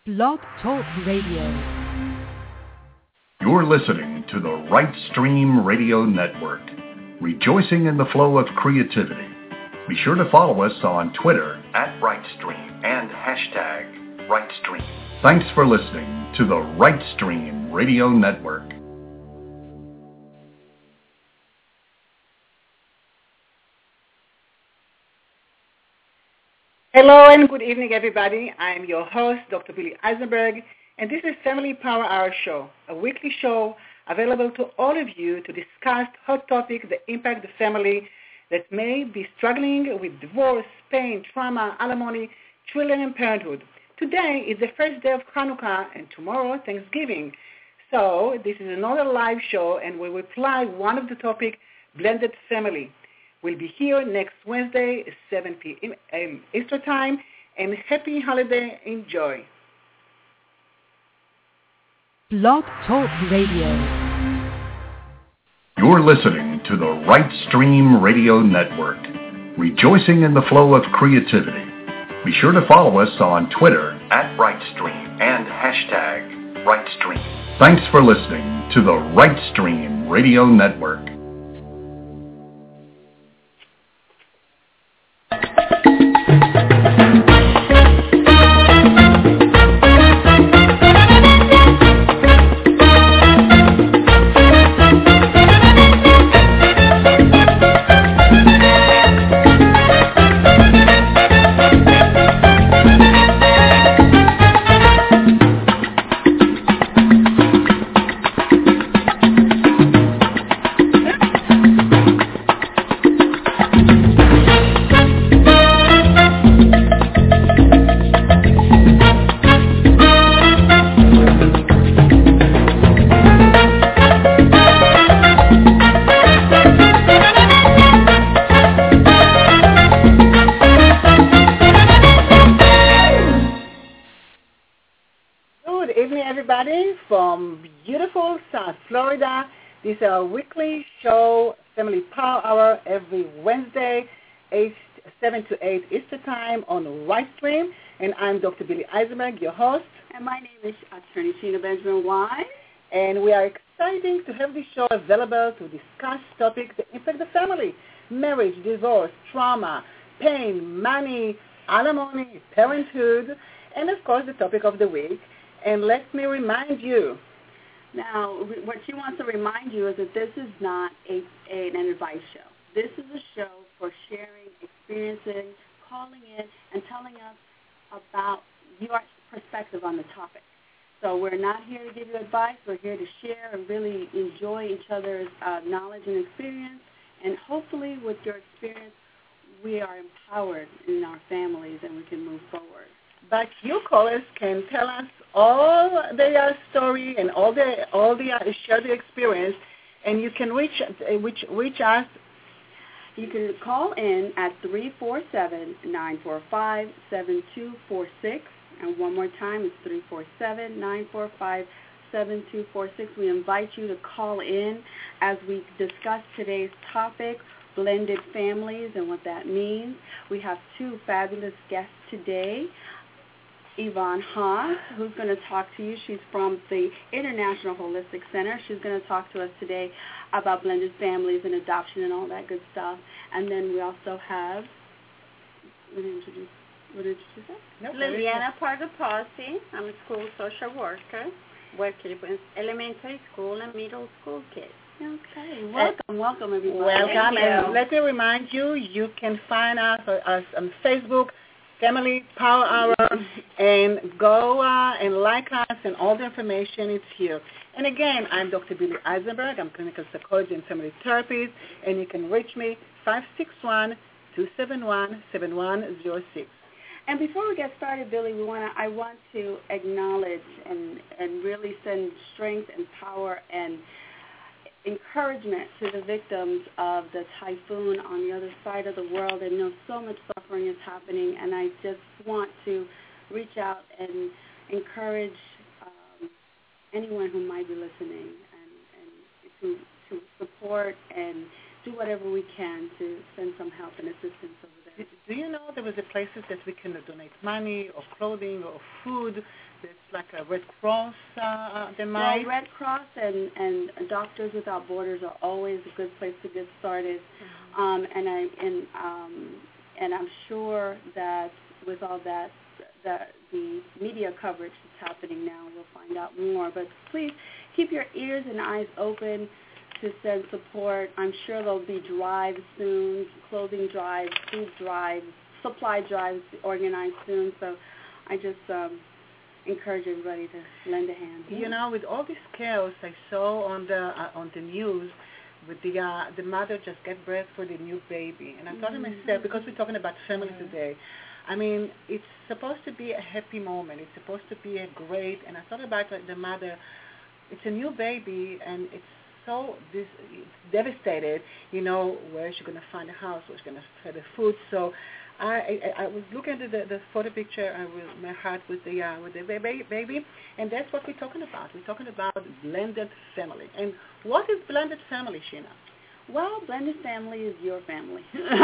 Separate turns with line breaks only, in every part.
Blog Talk Radio.
You're listening to the Right Stream Radio Network, rejoicing in the flow of creativity. Be sure to follow us on Twitter @RightStream and #RightStream. Thanks for listening to the Right Stream Radio Network.
Hello and good evening, everybody. I'm your host, Dr. Billy Eisenberg, and this is Family Power Hour Show, a weekly show available to all of you to discuss hot topics that impact the family that may be struggling with divorce, pain, trauma, alimony, children, and parenthood. Today is the first day of Hanukkah, and tomorrow, Thanksgiving. So this is another live show, and we will apply one of the topics, blended family. We'll be here next Wednesday, 7 p.m. Eastern Time, and happy holiday. Enjoy.
Blog Talk Radio.
You're listening to the Right Stream Radio Network, rejoicing in the flow of creativity. Be sure to follow us on Twitter @RightStream and #RightStream. Thanks for listening to the Right Stream Radio Network.
Florida. This is our weekly show, Family Power Hour, every Wednesday, 7 to 8 Eastern Time on Right Stream. And I'm Dr. Billy Eisenberg, your host.
And my name is Attorney Sheena Benjamin Wise.
And we are excited to have this show available to discuss topics that impact the family: marriage, divorce, trauma, pain, money, alimony, parenthood, and, of course, the topic of the week. And let me remind you,
now, what she wants to remind you is that this is not an advice show. This is a show for sharing, experiencing, calling in, and telling us about your perspective on the topic. So we're not here to give you advice. We're here to share and really enjoy each other's knowledge and experience. And hopefully with your experience, we are empowered in our families and we can move forward.
But you callers can tell us all their story and all the share the experience, and you can reach us.
You can call in at 347-945-7246, and one more time, it's 347-945-7246. We invite you to call in as we discuss today's topic, blended families, and what that means. We have two fabulous guests today. Yvonne Haas, who's going to talk to you. She's from the International Holistic Center. She's going to talk to us today about blended families and adoption and all that good stuff. And then we also have, what did you say?
Liliana Pardo-Pasi. I'm a school social worker, working with elementary school and middle school kids.
Okay, welcome everybody.
Welcome, and let me remind you, you can find us on Facebook, Family Power Hour, and go and like us, and all the information is here. And again, I'm Dr. Billy Eisenberg. I'm clinical psychologist and family therapist, and you can reach me 561-271-7106.
And before we get started, Billy, I want to acknowledge and really send strength and power and encouragement to the victims of the typhoon on the other side of the world. And know so much suffering is happening, and I just want to reach out and encourage anyone who might be listening and to support and do whatever we can to send some help and assistance over there.
Do you know there was a places that we can donate money or clothing or food? There's like a Red Cross, they might.
Well, Red Cross and Doctors Without Borders are always a good place to get started. And I'm sure that with all that the media coverage that's happening now, we'll find out more. But please keep your ears and eyes open to send support. I'm sure there'll be drives soon, clothing drives, food drives, supply drives organized soon. So I just encourage everybody to lend a hand.
You know, with all this chaos I saw on the news, with the mother just gave birth for the new baby, and I thought to myself, because we're talking about family today, I mean, it's supposed to be a happy moment. It's supposed to be a great, and I thought about the mother. It's a new baby, and it's it's devastated. You know, where is she going to find a house? Where's she going to find the food? So I was looking at the photo picture with my heart with the baby, and that's what we're talking about. We're talking about blended family. And what is blended family, Sheena?
Well, blended family is your family.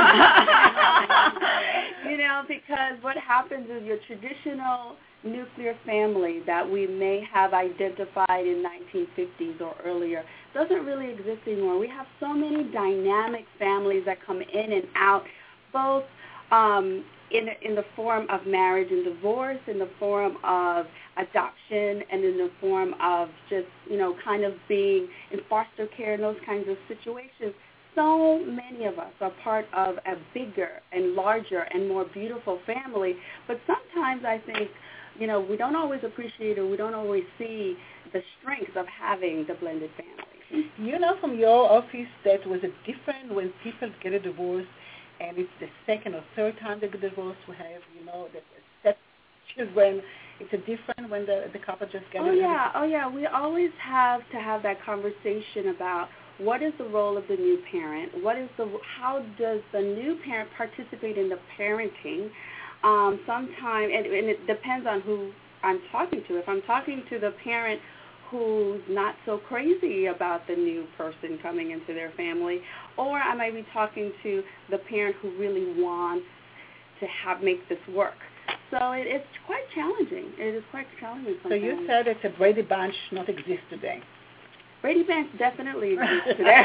You know, because what happens is your traditional nuclear family that we may have identified in 1950s or earlier doesn't really exist anymore. We have so many dynamic families that come in and out, both in the form of marriage and divorce, in the form of adoption, and in the form of just, you know, kind of being in foster care and those kinds of situations. So many of us are part of a bigger and larger and more beautiful family, but sometimes I think, you know, we don't always appreciate or we don't always see the strength of having the blended family.
You know from your office that was a different when people get a divorce, and it's the second or third time they get divorced, we have, you know, the step children. It's a different when the couple just get
Oh, yeah. We always have to have that conversation about what is the role of the new parent? How does the new parent participate in the parenting? Sometimes, and it depends on who I'm talking to. If I'm talking to the parent who's not so crazy about the new person coming into their family, or I might be talking to the parent who really wants to make this work. So it's quite challenging. It is quite challenging sometimes.
So you said that the Brady Bunch not exist today.
Brady Bunch definitely exists today.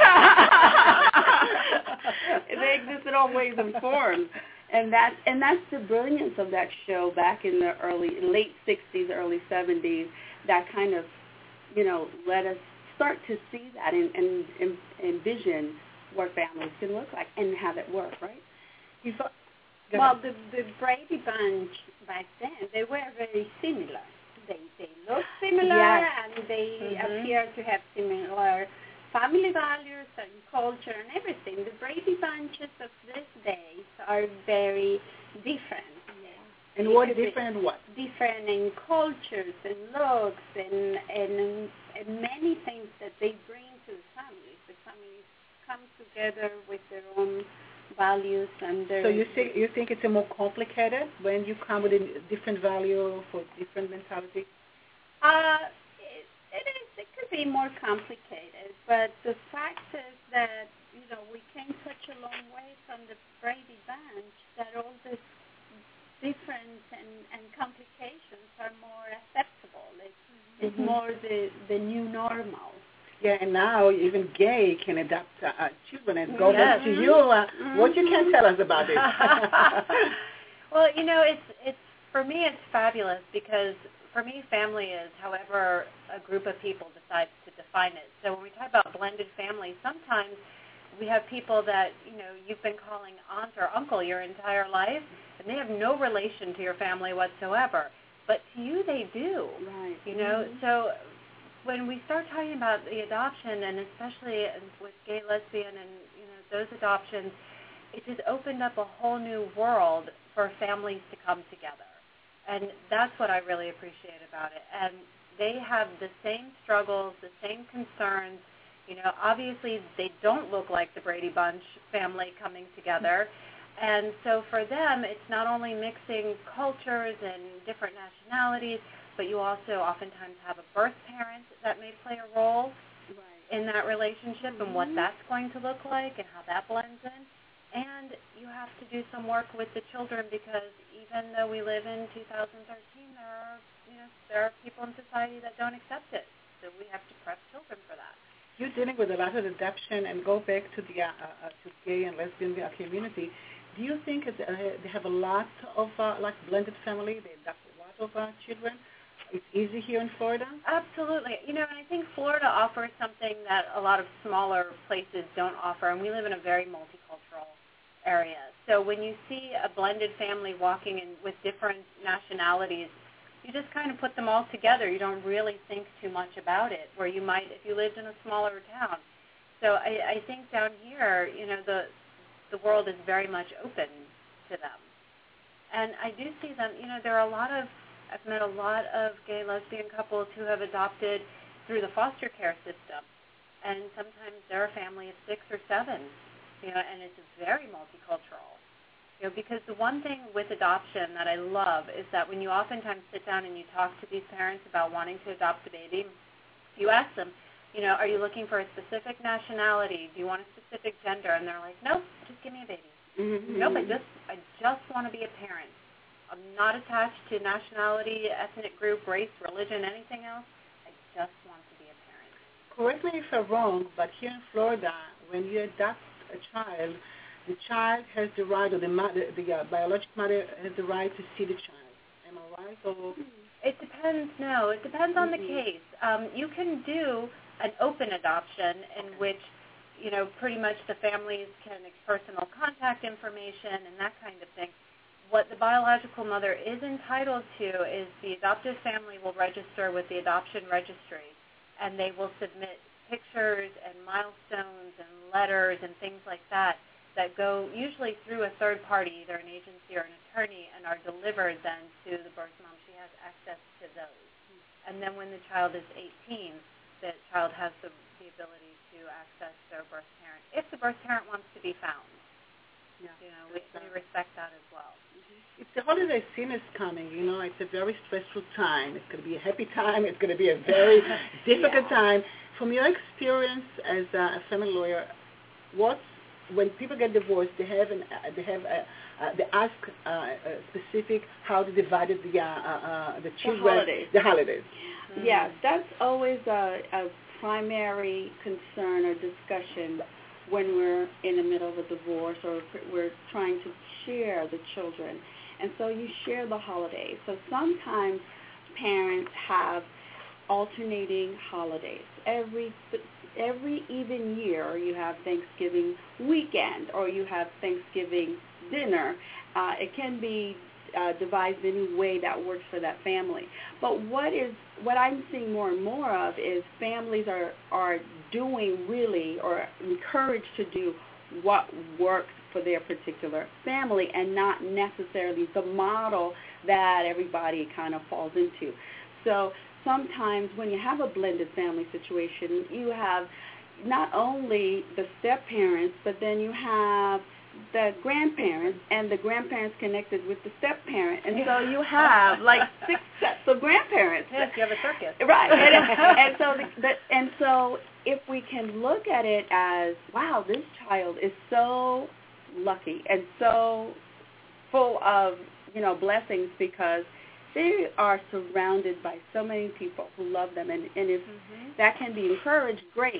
They exist in all ways and forms. And that's the brilliance of that show back in the late 60s, early 70s, that kind of, you know, let us start to see that and envision what families can look like and have it work, right?
Well, the Brady Bunch back then, they were very similar. They looked similar,
yes.
And they appear to have similar family values and culture and everything. The Brady Bunches of these days are very different.
Yeah. And what different what?
Different in cultures and looks and many things that they bring to the families. The families come together with their own values and their...
So you think it's a more complicated when you come with a different value for different mentality?
It could be more complicated, but the fact is that, you know, we came such a long way from the Brady Bunch that all this difference and complications are more acceptable. It's more the new normal.
Yeah, and now even gay can adopt children and go back to you. What you can tell us about it?
Well, you know, it's for me it's fabulous because for me family is however a group of people decides to define it. So when we talk about blended family, sometimes we have people that, you know, you've been calling aunt or uncle your entire life, and they have no relation to your family whatsoever. But to you, they do.
Right.
You know, so when we start talking about the adoption, and especially with gay, lesbian, and, you know, those adoptions, it just opened up a whole new world for families to come together. And that's what I really appreciate about it. And they have the same struggles, the same concerns. You know, obviously they don't look like the Brady Bunch family coming together. And so for them, it's not only mixing cultures and different nationalities, but you also oftentimes have a birth parent that may play a role in that relationship and what that's going to look like and how that blends in. And you have to do some work with the children because even though we live in 2013, there are people in society that don't accept it. So we have to prep children for that.
You're dealing with a lot of adoption, and go back to the to gay and lesbian community. Do you think they have a lot of like blended family? They adopt a lot of children. It's easy here in Florida.
Absolutely. And I think Florida offers something that a lot of smaller places don't offer, and we live in a very multicultural area. So when you see a blended family walking in with different nationalities, you just kind of put them all together. You don't really think too much about it, where you might if you lived in a smaller town. So I think down here, the world is very much open to them. And I do see them, there are I've met a lot of gay, lesbian couples who have adopted through the foster care system. And sometimes they're a family of 6 or 7, and it's very multicultural. Because the one thing with adoption that I love is that when you oftentimes sit down and you talk to these parents about wanting to adopt a baby, you ask them, are you looking for a specific nationality? Do you want a specific gender? And they're like, nope, just give me a baby. Mm-hmm. Nope, I just want to be a parent. I'm not attached to nationality, ethnic group, race, religion, anything else. I just want to be a parent.
Correct me if I'm wrong, but here in Florida, when you adopt a child, the child has the right, or the biological mother has the right to see the child. Am I right? Or?
It depends. No, it depends on the case. You can do an open adoption in which, pretty much the families can personal contact information and that kind of thing. What the biological mother is entitled to is the adoptive family will register with the adoption registry, and they will submit pictures and milestones and letters and things like that go usually through a third party, either an agency or an attorney, and are delivered then to the birth mom. She has access to those. And then when the child is 18, the child has the ability to access their birth parent, if the birth parent wants to be found. Yeah, we respect that as well.
If the holiday season is coming, it's a very stressful time. It's going to be a happy time. It's going to be a very difficult time. From your experience as a family lawyer, when people get divorced, they ask specific how to divide the children, the holidays.
Mm-hmm. Yeah, that's always a primary concern or discussion when we're in the middle of a divorce or we're trying to share the children. And so you share the holidays. So sometimes parents have alternating holidays. Every even year you have Thanksgiving weekend or you have Thanksgiving dinner. It can be devised any way that works for that family. But what I'm seeing more and more of is families are doing really or encouraged to do what works for their particular family and not necessarily the model that everybody kind of falls into. So sometimes when you have a blended family situation, you have not only the step-parents, but then you have the grandparents, and the grandparents connected with the step-parent. And so you have like 6 sets of grandparents.
Yes, you have a circus.
Right. And so if we can look at it as, wow, this child is so lucky and so full of, blessings because they are surrounded by so many people who love them, and if that can be encouraged, great.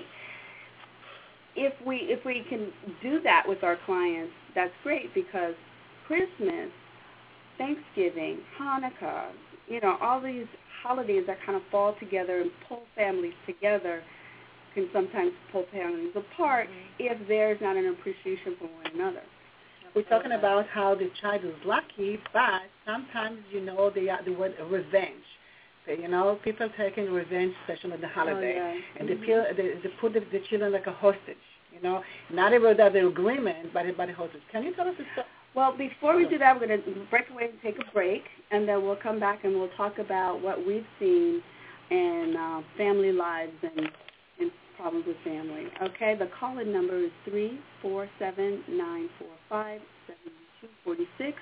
If we can do that with our clients, that's great because Christmas, Thanksgiving, Hanukkah, all these holidays that kind of fall together and pull families together can sometimes pull families apart if there's not an appreciation for one another.
We're talking about how the child is lucky, but sometimes, the word revenge. So, people taking revenge, especially on the holiday. And they put the children like a hostage, not about the agreement, but about a hostage. Can you tell us this stuff?
Well, before we do that, we're going to break away and take a break, and then we'll come back and we'll talk about what we've seen in family lives and problems with family. Okay, the call-in number is 347-945-7246,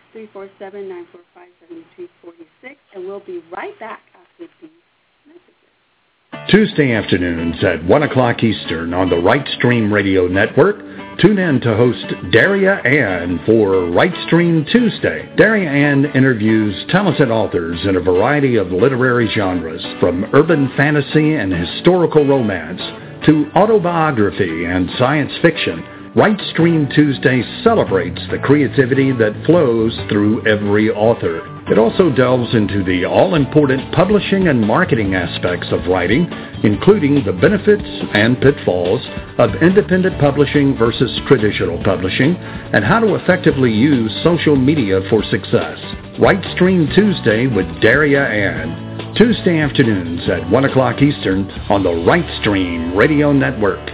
347-945-7246, and we'll be right back after these messages.
Tuesday afternoons at 1 o'clock Eastern on the Right Stream Radio Network, Tune in to host Daria Ann for Right Stream Tuesday. Daria Ann interviews talented authors in a variety of literary genres, from urban fantasy and historical romance to autobiography and science fiction. Right Stream Tuesday celebrates the creativity that flows through every author. It also delves into the all-important publishing and marketing aspects of writing, including the benefits and pitfalls of independent publishing versus traditional publishing, and how to effectively use social media for success. Right Stream Tuesday with Daria Ann, Tuesday afternoons at 1 o'clock Eastern on the Right Stream Radio Network.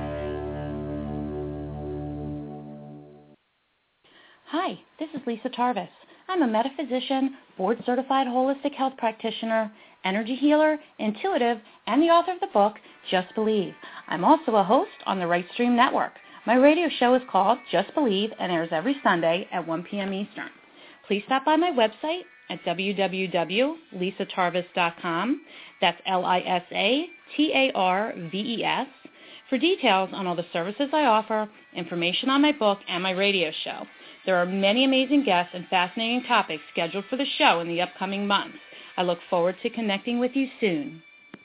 Hi, this is Lisa Tarvis. I'm a metaphysician, board-certified holistic health practitioner, energy healer, intuitive, and the author of the book, Just Believe. I'm also a host on the Right Stream Network. My radio show is called Just Believe and airs every Sunday at 1 p.m. Eastern. Please stop by my website at www.lisatarvis.com. That's LISATARVES. For details on all the services I offer, information on my book, and my radio show. There are many amazing guests and fascinating topics scheduled for the show in the upcoming months. I look forward to connecting with you soon.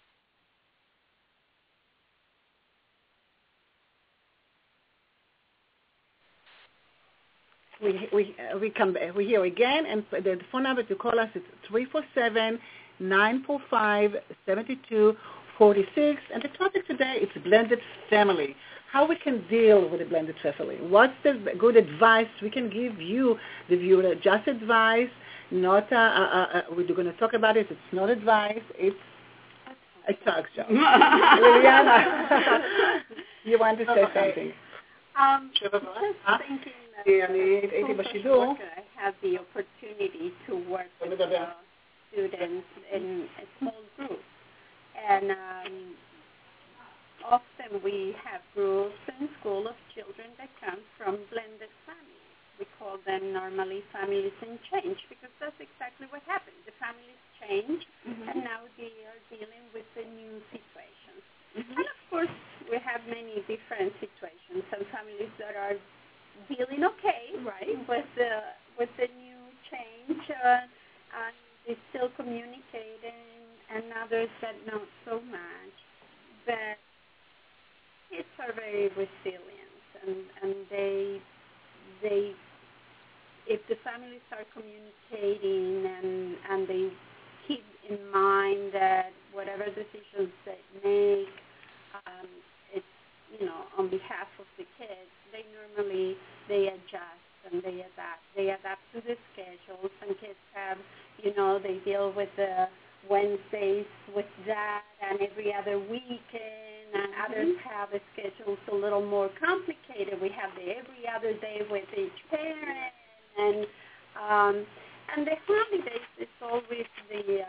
We're here again, and the phone number to call us is 347-945-7246. And the topic today is blended family. How we can deal with a blended family. What's the good advice we can give you, the viewer? Just advice, not, we're going to talk about it. It's not advice. It's a talk show. Liliana, you want to say something?
Just thinking that I have the opportunity to work with students in a small group. And often we have groups in school of children that come from blended families. We call them normally families in change because that's exactly what happened. The families change, and now they are dealing with the new situations. And of course, we have many different situations. Some families that are dealing okay, right, with the new change, and they still communicating, and others that not so much. But kids are very resilient, and they if the families are communicating and they keep in mind that whatever decisions they make, it's on behalf of the kids, they adjust and they adapt to the schedules. Some kids have they deal with the Wednesdays with that and every other weekend, and others have the schedules a little more complicated. We have the every other day with each parent, and the holidays is always the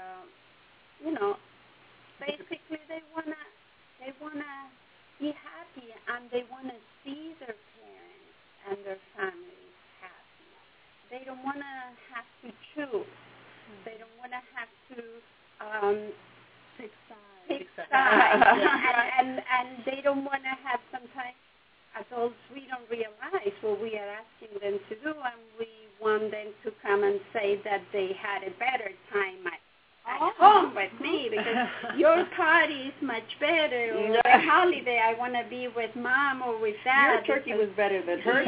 basically they wanna be happy, and they wanna see their parents and their families happy. They don't wanna have to choose. They don't wanna have to pick sides. And they don't want to have, sometimes adults, we don't realize what we are asking them to do, and we want them to come and say that they had a better time at home with me because your party is much better, or the holiday I want to be with mom or with dad.
Your turkey was better than her.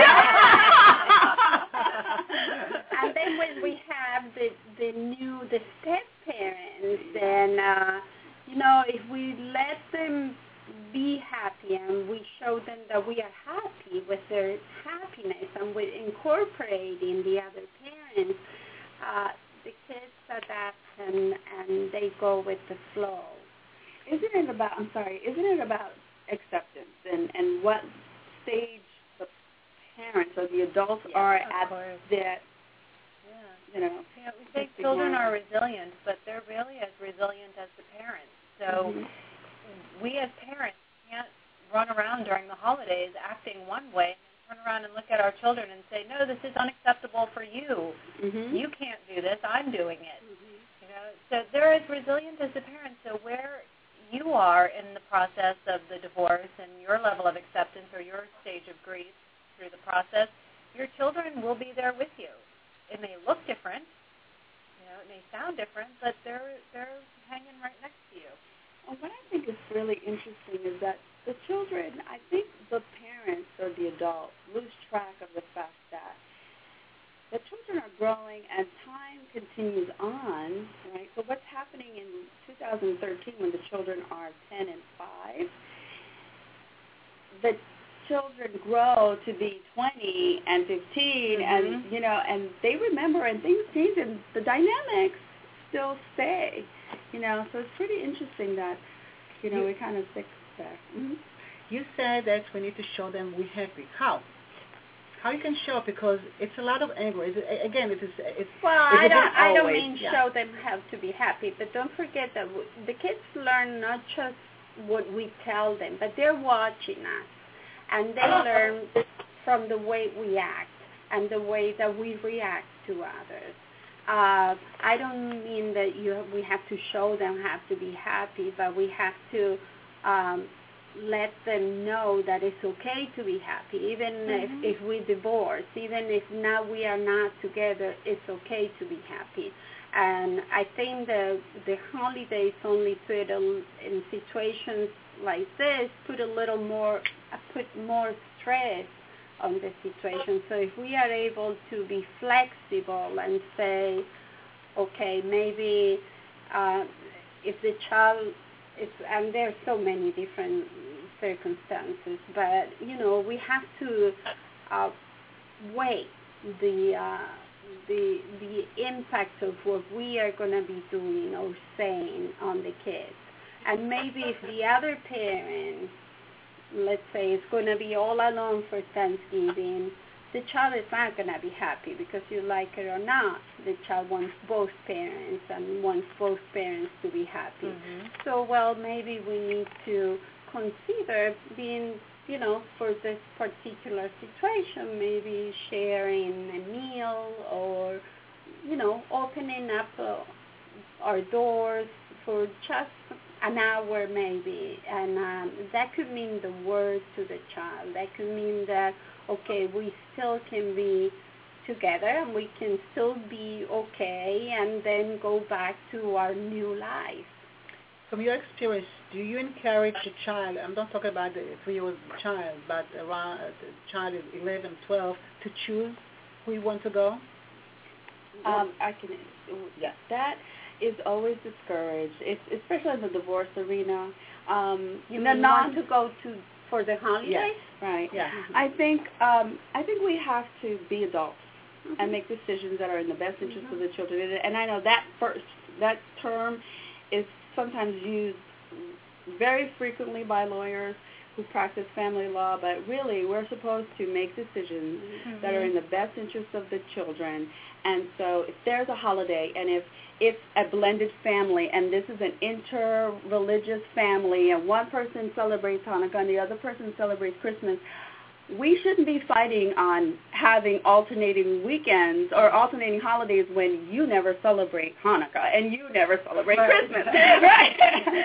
And then when we have the step parents, then if we let them be happy and we show them that we are happy with their happiness and we're incorporating the other parents, the kids adapt and they go with the flow.
Isn't it about acceptance and what stage the parents or the adults are at that?
We say children are resilient, but they're really as resilient as the parents. So we as parents can't run around during the holidays acting one way and then turn around and look at our children and say, no, this is unacceptable for you. You can't do this. I'm doing it. So they're as resilient as the parents. So where you are in the process of the divorce and your level of acceptance or your stage of grief through the process, your children will be there with you. It may look different, it may sound different, but they're hanging right next to you.
And what I think is really interesting is that the children, I think the parents or the adults lose track of the fact that the children are growing and time continues on, right? So what's happening in 2013 when the children are 10 and 5, the children grow to be 20 and 15 and, and they remember and things change and the dynamics still stay, So it's pretty interesting that, we kind of stick there. Mm-hmm.
You said that we need to show them we're happy. How? How you can show? Because it's a lot of anger. It's
I don't mean show them how to be happy, but don't forget that the kids learn not just what we tell them, but they're watching us, and they learn from the way we act and the way that we react to others. I don't mean that we have to show them how to be happy, but we have to let them know that it's okay to be happy, even if we divorce, even if now we are not together, it's okay to be happy. And I think the holidays only put in situations like this put more stress on the situation. So if we are able to be flexible and say, okay, maybe if the child and there are so many different circumstances, but we have to weigh the impact of what we are going to be doing or saying on the kids. And maybe if the other parent, let's say, is going to be all alone for Thanksgiving, the child is not going to be happy because you like it or not. The child wants both parents and wants both parents to be happy. Mm-hmm. So, maybe we need to consider being, for this particular situation, maybe sharing a meal or, opening up our doors for just an hour maybe. And that could mean the word to the child. That could mean that, okay, we still can be together and we can still be okay and then go back to our new life.
From your experience, do you encourage the child, I'm not talking about the 3-year-old child, but around the child is 11, 12, to choose who you want to go?
That is always discouraged, especially in the divorce arena. Not to go to for the holidays,
yes.
Right?
Yeah.
I think we have to be adults and make decisions that are in the best interest of the children. And I know that term is sometimes used very frequently by lawyers who practice family law, but really we're supposed to make decisions that are in the best interest of the children. And so if there's a holiday and if it's a blended family and this is an inter-religious family and one person celebrates Hanukkah and the other person celebrates Christmas, we shouldn't be fighting on having alternating weekends or alternating holidays when you never celebrate Hanukkah and you never celebrate Christmas. Right.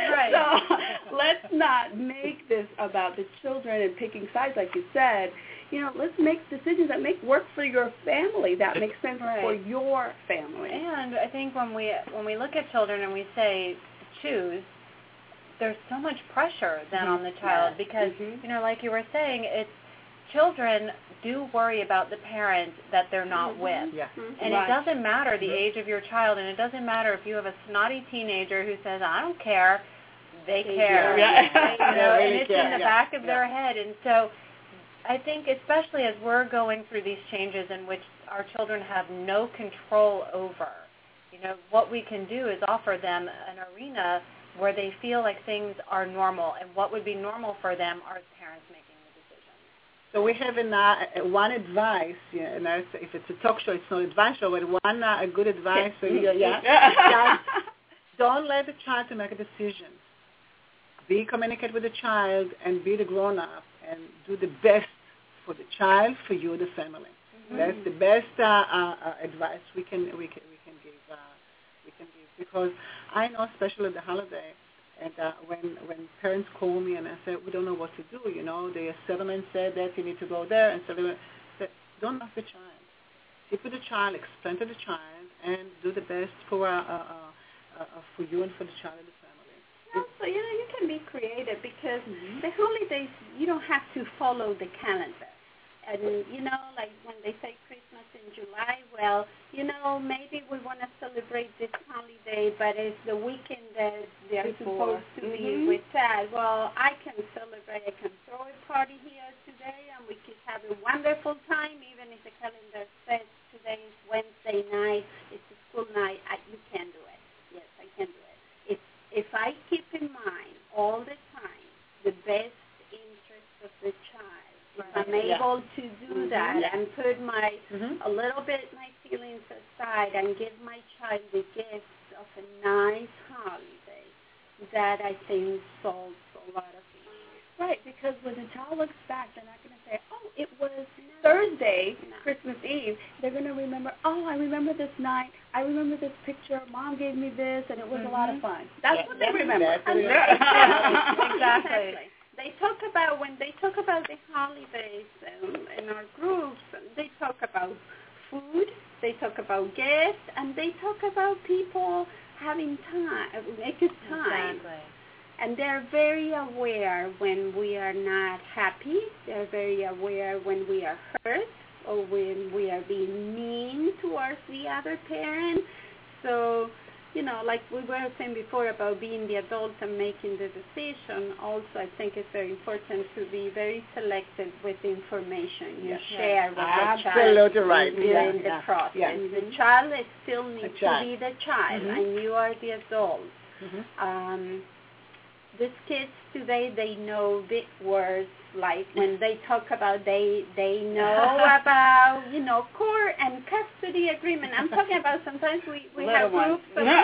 So let's not make this about the children and picking sides like you said. Let's make decisions that work for your family, that make sense for your family.
And I think when we look at children and we say choose, there's so much pressure then on the child because, like you were saying, children do worry about the parent that they're not with.
Yeah.
And it doesn't matter the age of your child, and it doesn't matter if you have a snotty teenager who says, I don't care, they care. And it's in the back of their head. And so I think especially as we're going through these changes in which our children have no control over, what we can do is offer them an arena where they feel like things are normal, and what would be normal for them are parents making the decisions.
So we have one advice, if it's a talk show, it's not advice show, but one good advice for you, don't let the child to make a decision. Communicate with the child and be the grown-up and do the best for the child, for you, the family. That's the best advice we can give. Because I know, especially the holiday, And when parents call me and I say, we don't know what to do, the settlement said that you need to go there, and settlement said, don't ask the child. Sit with the child, explain to the child, and do the best for you and for the child and the family.
Also, you can be creative because the holidays, you don't have to follow the calendar. And, like when they say Christmas in July, well, maybe we want to celebrate this holiday, but it's the weekend that they're supposed to be with Dad. Well, I can celebrate. I can throw a party here today, and we can have a wonderful time, even if the calendar says today is Wednesday night, it's a school night. You can do it. Yes, I can do it. If I keep in mind all the time the best interest of the child, if I'm able to do that and put a little bit my feelings aside and give my child the gift of a nice holiday, that I think solves a lot of issues.
Right, because when the child looks back, they're not going to say, oh, it was Thursday, Christmas Eve. They're going to remember, oh, I remember this night. I remember this picture. Mom gave me this, and it was a lot of fun. That's what they remember.
Exactly.
When they talk about the holidays in our groups, they talk about food, they talk about guests, and they talk about people having time, a good time.
Exactly.
And they're very aware when we are not happy. They're very aware when we are hurt or when we are being mean towards the other parent. So, like we were saying before about being the adult and making the decision, also I think it's very important to be very selective with the information you share with the child.
Absolutely right.
During the process.
Yes.
The child still needs to be the child, and you are the adult. These kids today, they know big words, like when they talk about, they know about, court and custody agreement. I'm talking about sometimes we have groups of little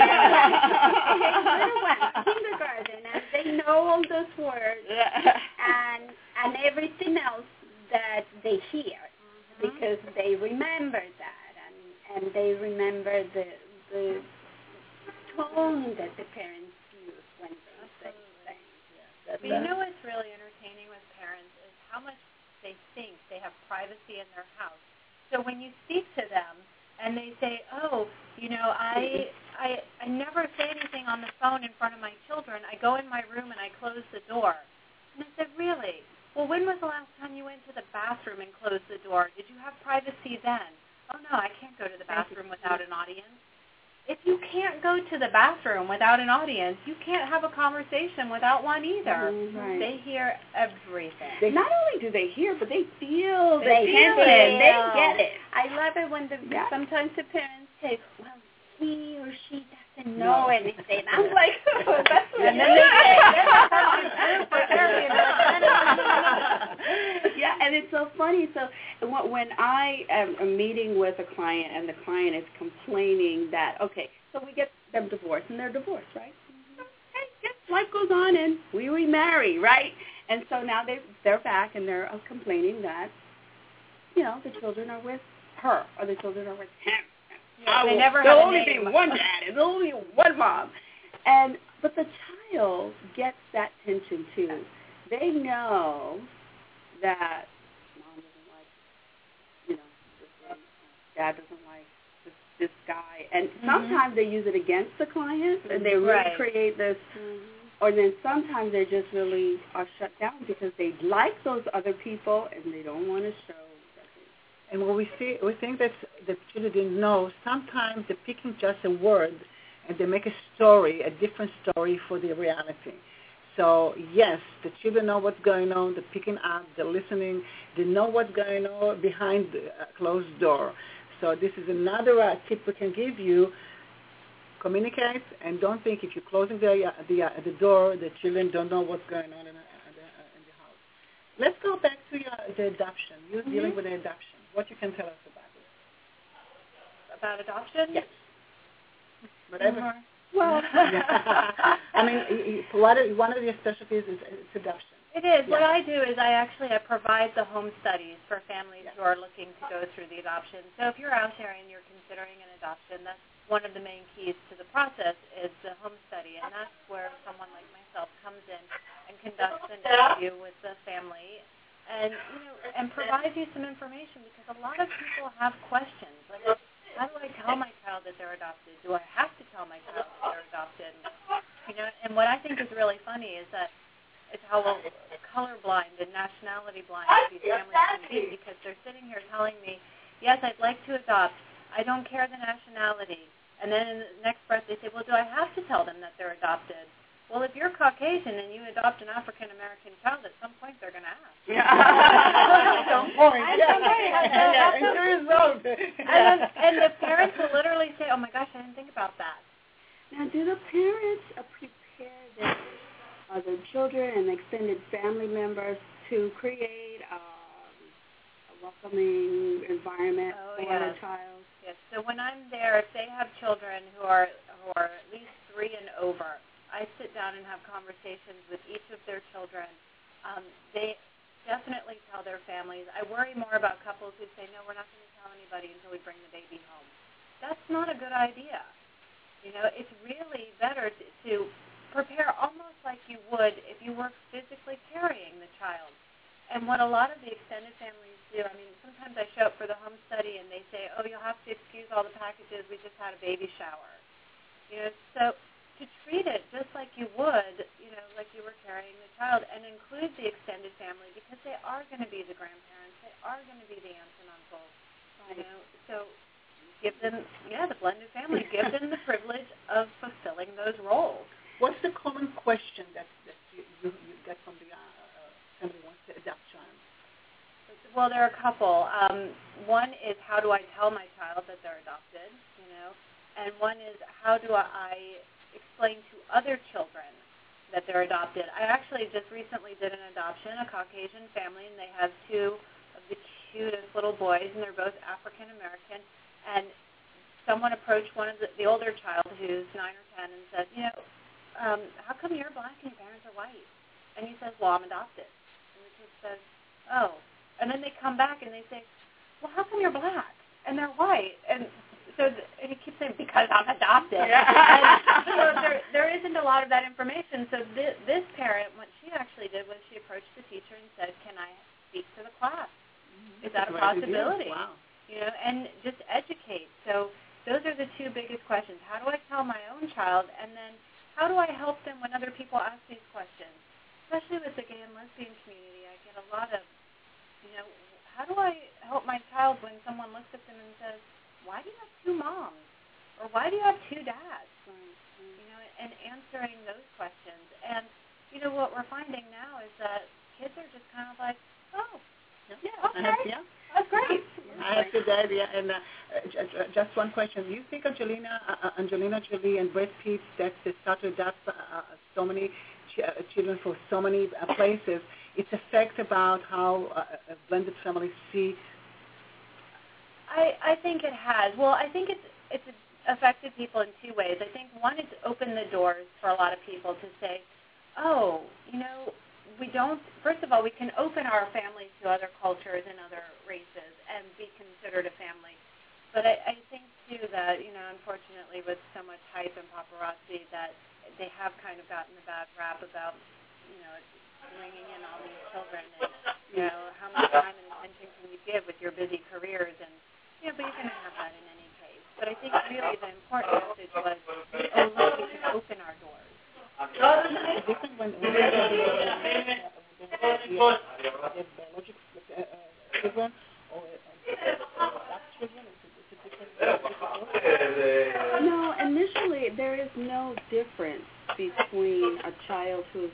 ones, kindergarten, and they know all those words and everything else that they hear because they remember that and they remember the tone that the parents use when they say things.
But what's really entertaining with parents is how much they think they have privacy in their house. So when you speak to them and they say, oh, I never say anything on the phone in front of my children. I go in my room and I close the door. And I said, really? Well, when was the last time you went to the bathroom and closed the door? Did you have privacy then? Oh, no, I can't go to the bathroom without an audience. If you can't go to the bathroom without an audience, you can't have a conversation without one either.
Right.
They hear everything.
Not only do they hear, but they feel.
They
feel
it.
They get it.
I love it when sometimes the parents say, well, he or she doesn't know anything. I'm like, oh, that's what
and then they
yeah, and it's so funny. So when I am meeting with a client and the client is complaining that, okay, so we get them divorced and they're divorced, right? Okay, yes, life goes on and we remarry, right? And so now they're back and they're complaining that, the children are with her or the children are with him.
Yeah,
there'll only be one dad. There'll only be one mom. But the child gets that tension too. They know that mom doesn't like, this one, dad doesn't like this guy. And sometimes they use it against the client and they really create this, or then sometimes they just really are shut down because they like those other people and they don't want to show.
And what we think that the children didn't know, sometimes they're picking just a word and they make a story, a different story for the reality. So, yes, the children know what's going on, they're picking up, they're listening, they know what's going on behind the closed door. So this is another tip we can give you. Communicate and don't think if you're closing the door, the children don't know what's going on in the house. Let's go back to the adoption. You're dealing with the adoption. What you can tell us about it?
About adoption?
Yes. Whatever.
Well,
I mean, one of your specialties is adoption.
It is. Yes. What I do is I provide the home studies for families who are looking to go through the adoption. So if you're out there and you're considering an adoption, that's one of the main keys to the process is the home study, and that's where someone like myself and and provide you some information, because a lot of people have questions. Like, how do I tell my child that they're adopted? Do I have to tell my child that they're adopted? And what I think is really funny is that it's how colorblind and nationality blind these families can be, because they're sitting here telling me, yes, I'd like to adopt. I don't care the nationality. And then in the next breath they say, well, do I have to tell them that they're adopted? Well, if you're Caucasian and you adopt an African-American child, at some point they're going to ask.
Yeah. At some point.
And the parents will literally say, oh, my gosh, I didn't think about that.
Now, do the parents prepare their children and extended family members to create a welcoming environment for the child?
Yes. So when I'm there, if they have children who are at least 3 and over, I sit down and have conversations with each of their children. They definitely tell their families. I worry more about couples who say, no, we're not going to tell anybody until we bring the baby home. That's not a good idea. It's really better to prepare almost like you would if you were physically carrying the child. And what a lot of the extended families do, sometimes I show up for the home study and they say, oh, you'll have to excuse all the packages. We just had a baby shower. So to treat it just like you would, like you were carrying the child, and include the extended family, because they are going to be the grandparents, they are going to be the aunts and uncles, So give them, the blended family, give them the privilege of fulfilling those roles.
What's the common question that you get from the family who wants to adopt child?
Well, there are a couple. One is, how do I tell my child that they're adopted, and one is, how do I explain to other children that they're adopted. I actually just recently did an adoption, a Caucasian family, and they have 2 of the cutest little boys, and they're both African American. And someone approached one of the older child, who's 9 or 10, and said, how come you're black and your parents are white? And he says, well, I'm adopted. And the kid says, oh. And then they come back and they say, well, how come you're black and they're white? And so and he keeps saying, because I'm adopted. Yeah. And there isn't a lot of that information. So this parent, what she actually did was she approached the teacher and said, can I speak to the class? Is that a possibility?
Wow.
And just educate. So those are the 2 biggest questions. How do I tell my own child? And then how do I help them when other people ask these questions? Especially with the gay and lesbian community, I get a lot of, how do I help my child when someone looks at them and says, why do you have 2 moms? Or why do you have 2 dads? And answering those questions. And, what we're finding now is that kids are just kind of like, oh, okay, that's great.
I have 2 dads, and just one question. Do you think Angelina Jolie and Brad Pitt, that they start to adopt so many children for so many places, its effect about how blended families see?
I think it has. Well, I think it's affected people in 2 ways. I think one, it's opened the doors for a lot of people to say, oh, we don't, first of all, we can open our families to other cultures and other races and be considered a family. But I think, too, that, unfortunately, with so much hype and paparazzi, that they have kind of gotten the bad rap about, bringing in all these children and, how much time and attention can you give with your busy careers, and, but you're going to have that in any case. But I think really the important message was, look, we can open our doors.
Different when biological children or children, it's a different.
No, initially there is no difference between a child who's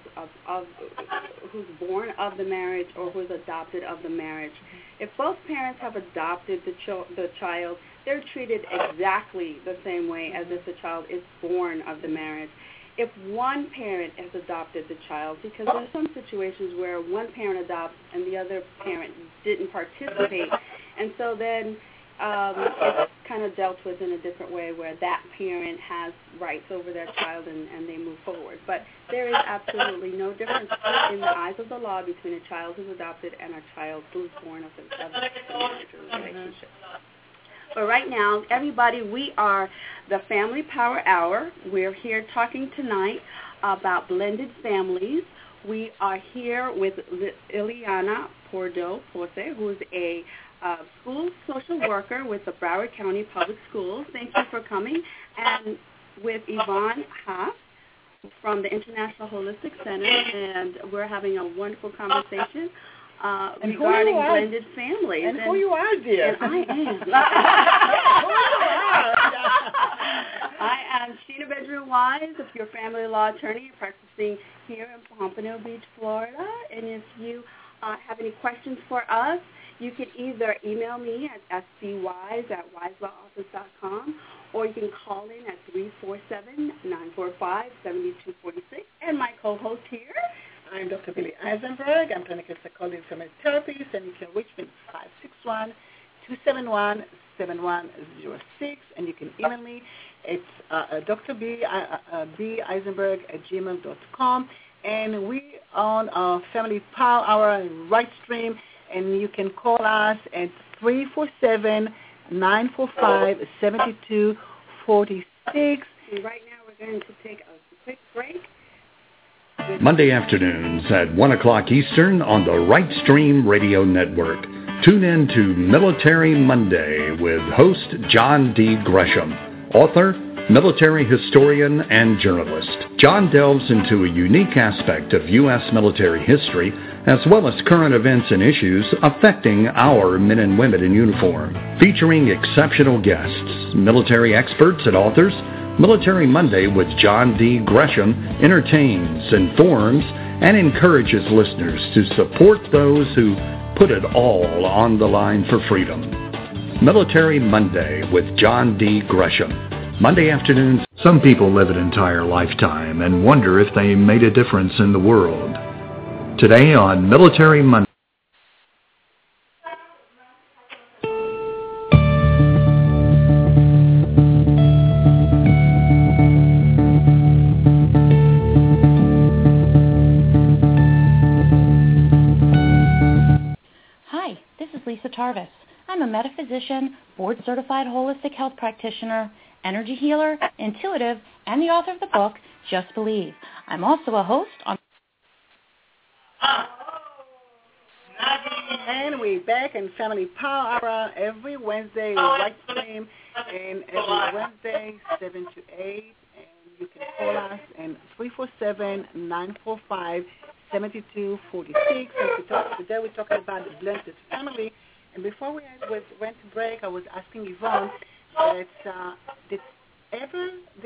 born of the marriage or who's adopted of the marriage. If both parents have adopted the child, they're treated exactly the same way as if the child is born of the marriage. If one parent has adopted the child, because there are some situations where one parent adopts and the other parent didn't participate, and so then it's kind of dealt with in a different way where that parent has rights over their child and they move forward. But there is absolutely no difference in the eyes of the law between a child who's adopted and a child who's born of the marriage or relationship. But right now, everybody, we are the Family Power Hour. We're here talking tonight about blended families. We are here with Ileana Pordo-Pose, who is a school social worker with the Broward County Public Schools. Thank you for coming. And with Yvonne Haas from the International Holistic Center, and we're having a wonderful conversation regarding blended families.
And who you are, dear?
And I am. I am Sheena Bedroom-Wise, a pure family law attorney practicing here in Pompano Beach, Florida. And if you have any questions for us, you can either email me at scwise@wiselawoffice.com, or you can call in at 347-945-7246. And my co-host here,
I'm Dr. Billy Eisenberg. I'm clinical psychologist and family therapist, and you can reach me at 561-271-7106, and you can email me. It's drbeisenberg@gmail.com, and we on our Family Power Hour and Right Stream, and you can call us at 347-945-7246.
And right now we're going to take a quick break.
Monday afternoons at 1 o'clock Eastern on the Right Stream Radio Network. Tune in to Military Monday with host John D. Gresham, author, military historian, and journalist. John delves into a unique aspect of U.S. military history, as well as current events and issues affecting our men and women in uniform. Featuring exceptional guests, military experts, and authors, Military Monday with John D. Gresham entertains, informs, and encourages listeners to support those who put it all on the line for freedom. Military Monday with John D. Gresham. Monday afternoons. Some people live an entire lifetime and wonder if they made a difference in the world. Today on Military Monday.
Hi, this is Lisa Tarvis. I'm a metaphysician, board-certified holistic health practitioner, energy healer, intuitive, and the author of the book, Just Believe. I'm also a host on...
And we're back in Family Power Hour every Wednesday, Right Stream, and every Wednesday, 7 to 8. And you can call us at 347-945-7246. And today we're talking about the blended family. And before we went to break, I was asking Yvonne that did ever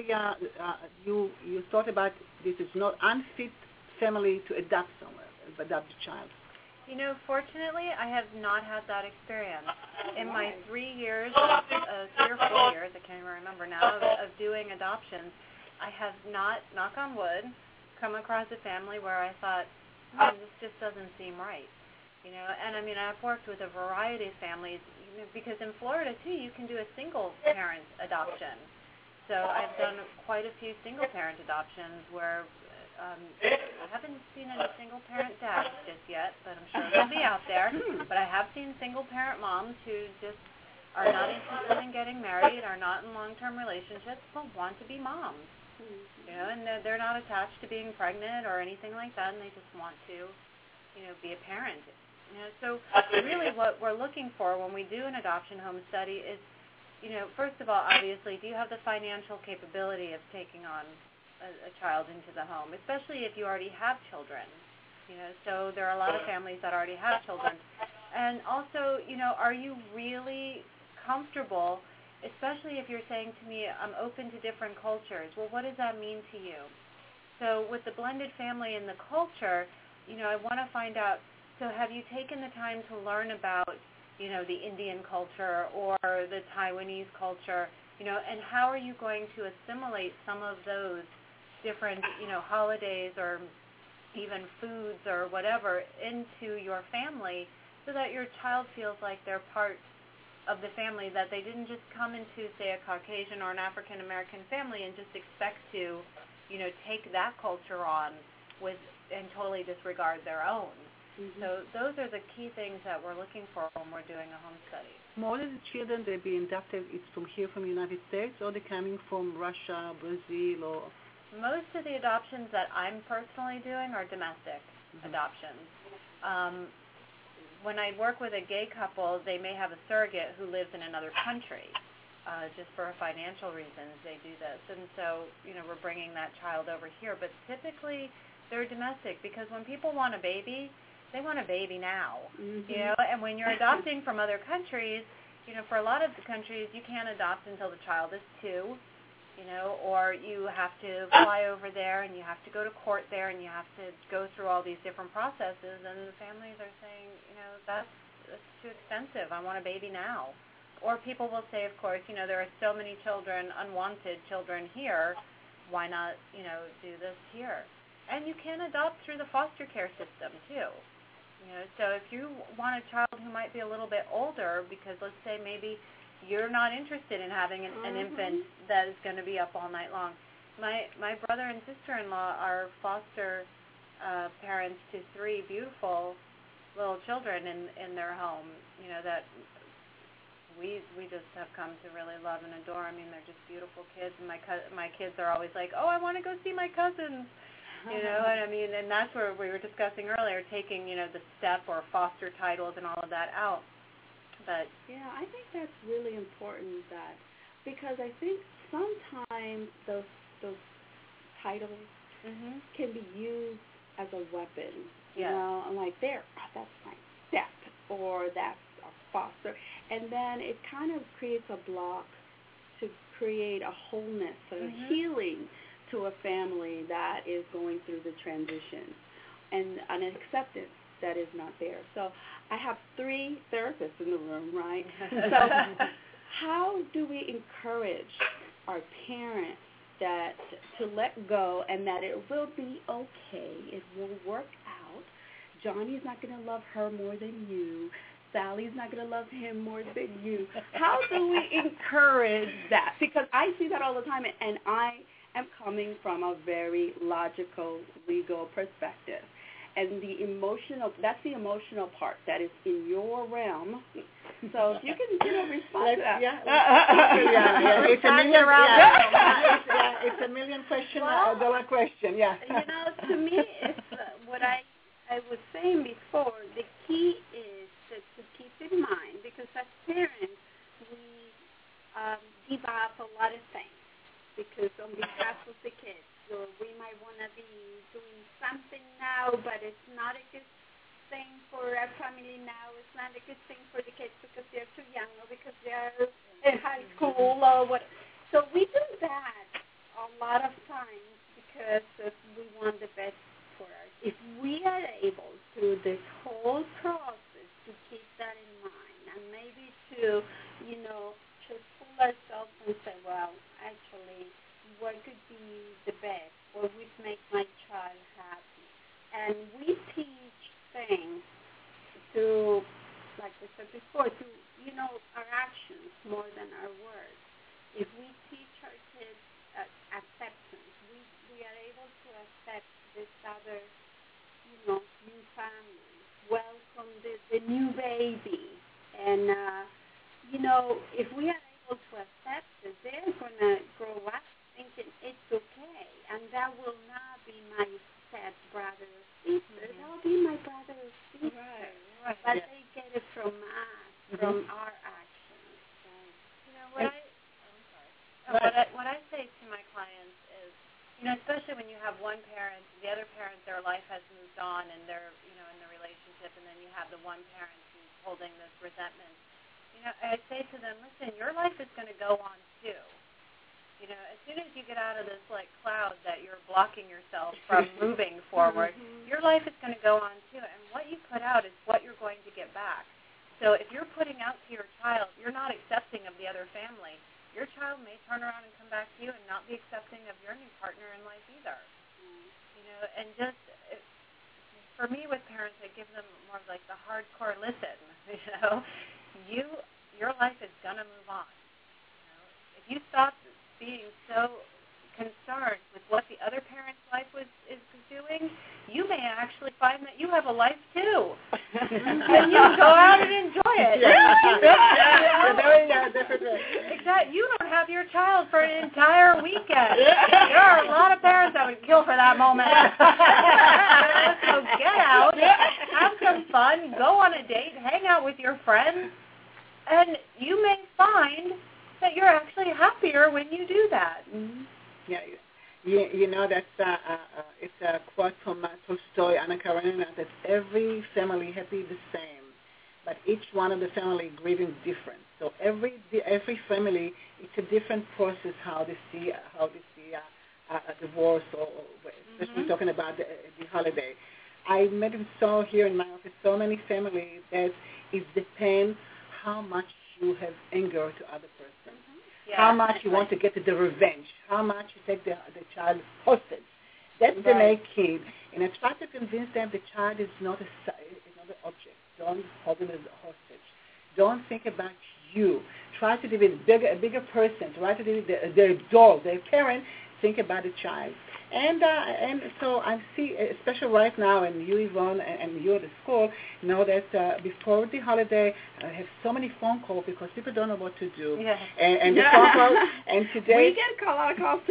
you thought about this is not unfit family to adopt a child?
You know, fortunately, I have not had that experience. In my 3 years, 3 or 4 years, I can't even remember now, of doing adoptions, I have not, knock on wood, come across a family where I thought, this just doesn't seem right. You know, and I mean, I've worked with a variety of families, you know, because in Florida, too, you can do a single-parent adoption. So I've done quite a few single-parent adoptions where I haven't seen any single-parent dads just yet, but I'm sure they'll be out there. But I have seen single-parent moms who just are not interested in getting married, are not in long-term relationships, but want to be moms. You know, and they're not attached to being pregnant or anything like that, and they just want to, you know, be a parent. You know, so really what we're looking for when we do an adoption home study is, you know, first of all, obviously, do you have the financial capability of taking on a child into the home, especially if you already have children? You know, so there are a lot of families that already have children. And also, you know, are you really comfortable, especially if you're saying to me, I'm open to different cultures? Well, what does that mean to you? So with the blended family and the culture, you know, I want to find out, so have you taken the time to learn about, you know, the Indian culture or the Taiwanese culture, you know, and how are you going to assimilate some of those different, you know, holidays or even foods or whatever into your family so that your child feels like they're part of the family, that they didn't just come into, say, a Caucasian or an African-American family and just expect to, you know, take that culture on with and totally disregard their own. Mm-hmm. So those are the key things that we're looking for when we're doing a home study.
More of the children that being adopted, it's from here, from the United States, or they're coming from Russia, Brazil, or...
Most of the adoptions that I'm personally doing are domestic adoptions. when I work with a gay couple, they may have a surrogate who lives in another country. Just for financial reasons, they do this. And so, we're bringing that child over here. But typically, they're domestic because when people want a baby, they want a baby now.
Mm-hmm.
And when you're adopting from other countries, for a lot of the countries, you can't adopt until the child is 2, or you have to fly over there and you have to go to court there and you have to go through all these different processes. And the families are saying, that's too expensive. I want a baby now. Or people will say, of course, there are so many children, unwanted children here. Why not, do this here? And you can adopt through the foster care system, too. So if you want a child who might be a little bit older, because let's say maybe you're not interested in having an infant that is going to be up all night long. My brother and sister-in-law are foster parents to 3 beautiful little children in their home, that we just have come to really love and adore. I mean, they're just beautiful kids, and my kids are always like, oh, I want to go see my cousins, and I mean, and that's where we were discussing earlier, taking, the step or foster titles and all of that out. But
yeah, I think that's really important because I think sometimes those titles can be used as a weapon, and like that's my step, or that's a foster, and then it kind of creates a block to create a wholeness, a healing to a family that is going through the transition, and an acceptance that is not there. So I have 3 therapists in the room, right? So how do we encourage our parents to let go and that it will be okay, it will work out? Johnny's not going to love her more than you. Sally's not going to love him more than you. How do we encourage that? Because I see that all the time, and I am coming from a very logical, legal perspective. And that's the emotional part that is in your realm. So if you can, respond to that.
It's a $1 million dollar question, yeah.
To me, it's what I was saying before, the key is to keep in mind, because as parents, we give up a lot of things, because on behalf of the kids, so we might want to be doing something now, but it's not a good thing for our family now. It's not a good thing for the kids because they're too young or because they're in high school or what. So we do that a lot of times because we want the best for us. If we are able through this whole process to keep that in mind and maybe to, just pull ourselves and say, well, actually, what could be the best, what would make my child happy. And we teach things to, like I said before, to, our actions more than our words. If we teach our kids acceptance, we are able to accept this other, new family, welcome the new baby. And, if we are able to accept it, they're going to grow up thinking it's okay, and that will not be my step-brother or sister. That'll be my brother or sister. Right. But they get it from us, from our actions.
Right. What I say to my clients is, especially when you have one parent, the other parent, their life has moved on, and they're, in the relationship, and then you have the one parent who's holding this resentment. I say to them, listen, your life is going to go on too. As soon as you get out of this cloud that you're blocking yourself from moving forward, your life is going to go on too. And what you put out is what you're going to get back. So if you're putting out to your child, you're not accepting of the other family, your child may turn around and come back to you and not be accepting of your new partner in life either. And just for me with parents, I give them more of the hardcore listen. Your life is going to move on. If you stop being so concerned with what the other parent's life is doing, you may actually find that you have a life too. And you go out and enjoy it.
Definitely.
Exactly. You don't have have your child for an entire weekend. There are a lot of parents that would kill for that moment. So get out, have some fun, go on a date, hang out with your friends, and you may find that you're actually happier when you do that.
Mm-hmm. Yeah, you know, that's it's a quote from Tolstoy, Anna Karenina, that every family happy the same, but each one of the family grieving different. So every family, it's a different process how they see a divorce, or especially talking about the holiday. I met him here in my office so many families that it depends how much you have anger to other person. Yeah, how much you want to get the revenge, how much you take the child hostage. That's the main key. And I try to convince them the child is not an object. Don't hold them as a hostage. Don't think about you. Try to be a bigger person. Try to be their adult, their parent. Think about the child. And so I see, especially right now, and you, Yvonne, and you at the school, know that before the holiday, I have so many phone calls because people don't know what to do. Yeah. And the phone calls, and today...
We get a lot of calls, too.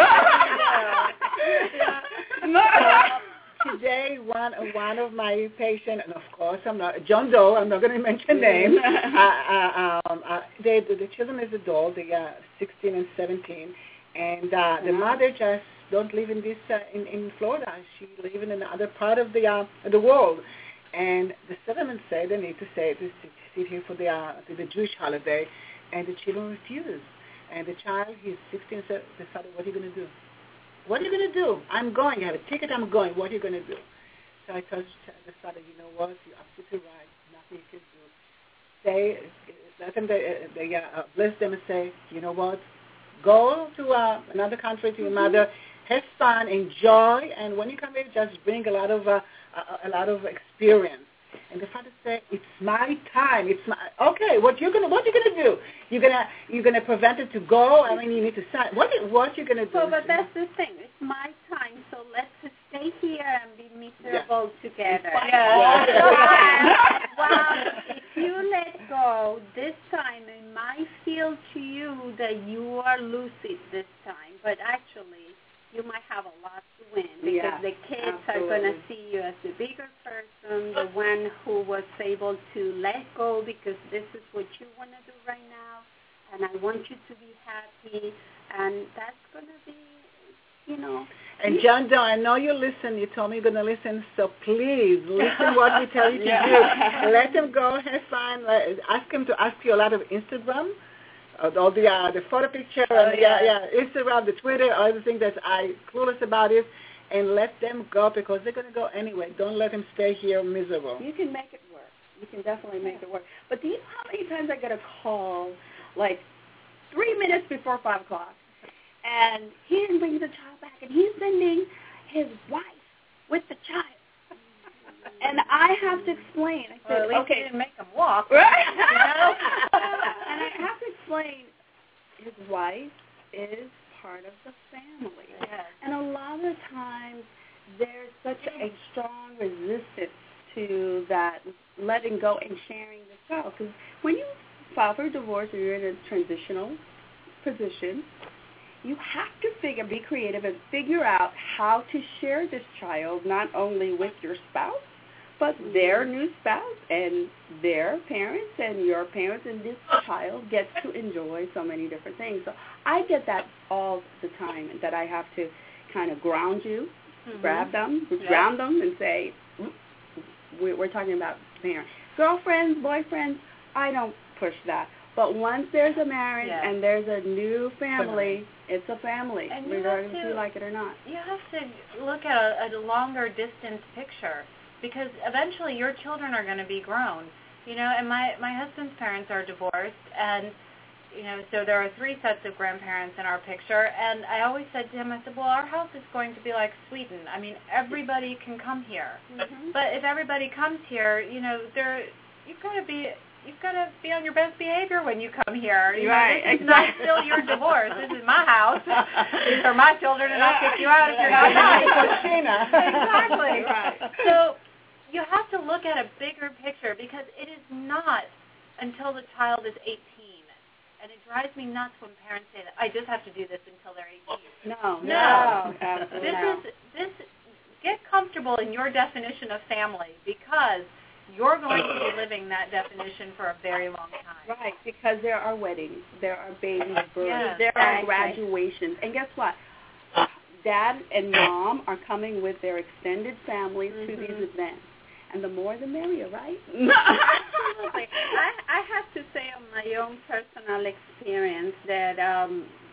Today, one of my patients, and of course, I'm not, John Doe, I'm not going to mention names, the children is adult, they are 16 and 17, and the mother just don't live in this in Florida. She live in another part of the world, and the settlement said they need to sit here for the Jewish holiday, and the children refuse. And the child, he's 16, said, the father, what are you going to do? What are you going to do? I'm going. I have a ticket. I'm going. What are you going to do? So I told the father, you know what? You're absolutely right. Nothing you can do. Let them. They bless them and say, you know what? Go to another country to your mother. Have fun, enjoy, and when you come here, just bring a lot of experience. And the father said, "It's my time. It's my okay. What you gonna do? You're gonna prevent it to go? I mean, you need to sign. What you gonna do?"
Well, but that's the thing. It's my time, so let's just stay here and be miserable together.
Yeah.
Well, if you let go this time, it might feel to you that you are lucid this time, but actually, you might have a lot to win because the kids are going to see you as the bigger person, the one who was able to let go because this is what you want to do right now, and I want you to be happy, and that's going to be, you know.
And John Doe, I know you listen. You told me you're going to listen, so please listen what we tell you to do. Let them go, have fun. Ask them to ask you a lot of Instagram. All the photo picture, Instagram, the Twitter, everything that I clueless about it, and let them go because they're going to go anyway. Don't let them stay here miserable.
You can make it work. You can definitely make it work. But do you know how many times I get a call, like 3 minutes before 5 o'clock, and he didn't bring the child back, and he's sending his wife with the child. And I have to explain. I said,
okay, didn't make him walk.
Right? And I have to explain, his wife is part of the family.
Yes.
And a lot of times there's such a strong resistance to that letting go and sharing the child. Because when you file for divorce or you're in a transitional position, you have to be creative and figure out how to share this child not only with your spouse, but their new spouse and their parents and your parents, and this child gets to enjoy so many different things. So I get that all the time, that I have to kind of ground you, grab them, ground them, and say, we're talking about parents. Girlfriends, boyfriends, I don't push that. But once there's a marriage and there's a new family, it's a family,
and
regardless if you like it or not.
You have to look at a longer distance picture, because eventually your children are going to be grown, you know, and my husband's parents are divorced, and, you know, so there are 3 sets of grandparents in our picture, and I always said to him, I said, well, our house is going to be like Sweden. I mean, everybody can come here, but if everybody comes here, you know, you've got to be on your best behavior when you come here. You know, this is not still your divorce. This is my house. These are my children, and I'll kick you out if you're not nice. Exactly. Right. So you have to look at a bigger picture, because it is not until the child is 18 And it drives me nuts when parents say that, I just have to do this until they're 18.
No, absolutely.
Get comfortable in your definition of family, because you're going to be living that definition for a very long time.
Right, because there are weddings, there are baby births,
Yes,
there are graduations. And guess what? Dad and Mom are coming with their extended families to these events. And the more the merrier, right?
Absolutely. I have to say on my own personal experience that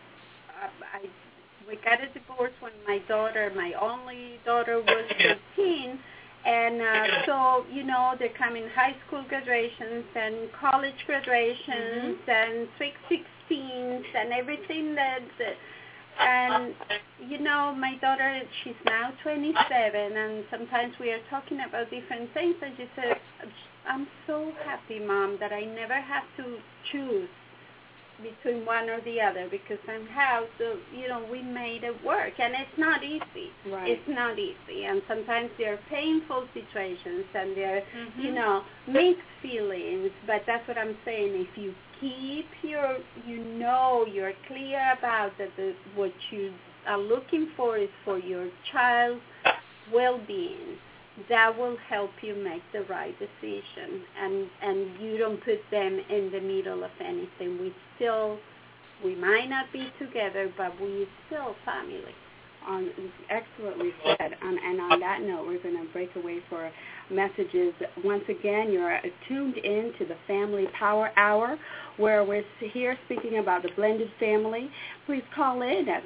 we got a divorce when my only daughter was 13. And so, they're coming high school graduations and college graduations and sweet 16s and everything and, my daughter, she's now 27, and sometimes we are talking about different things, and she said, I'm so happy, Mom, that I never have to choose between one or the other, because somehow, we made it work, and it's not easy.
Right.
It's not easy, and sometimes there are painful situations, and there are, mixed feelings, but that's what I'm saying. If you keep you're clear about that what you are looking for is for your child's well-being, that will help you make the right decision, and you don't put them in the middle of anything. We might not be together, but we're still family.
Excellently said. And on that note, we're going to break away for messages. Once again, you're tuned in to the Family Power Hour, where we're here speaking about the blended family. Please call in at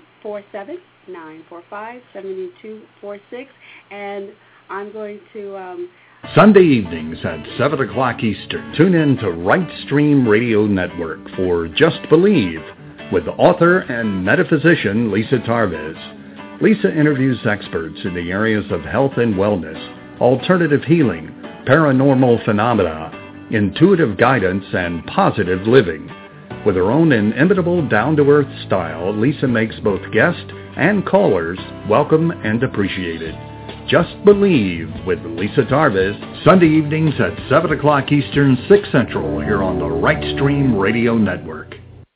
347-945-7246, and I'm going to...
Sunday evenings at 7 o'clock Eastern, tune in to Right Stream Radio Network for Just Believe with author and metaphysician Lisa Tarvis. Lisa interviews experts in the areas of health and wellness, alternative healing, paranormal phenomena, intuitive guidance, and positive living. With her own inimitable down-to-earth style, Lisa makes both guests and callers welcome and appreciated. Just Believe with Lisa Tarvis, Sunday evenings at 7 o'clock Eastern, 6 Central, here on the Right Stream Radio Network.